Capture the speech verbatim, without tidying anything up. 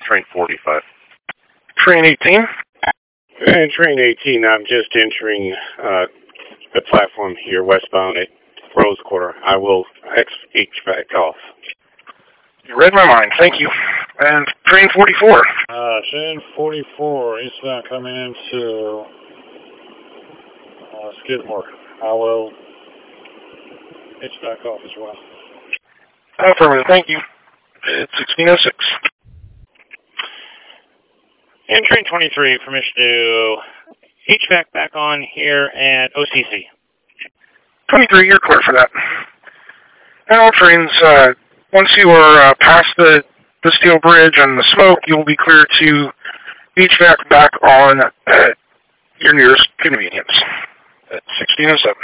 train forty-five. Train eighteen. And train eighteen, I'm just entering uh, the platform here, westbound at Rose Quarter. I will H back off. You read my mind, thank you. And train forty-four. Uh, train forty-four, eastbound coming into uh, Skidmore. I will H back off as well. Affirmative, thank you. It's sixteen oh six. And train twenty-three, permission to H V A C back on here at O C C. twenty-three, you're clear for that. And all trains, uh, once you are uh, past the, the steel bridge and the smoke, you'll be clear to H V A C back on at your nearest convenience at sixteen oh seven.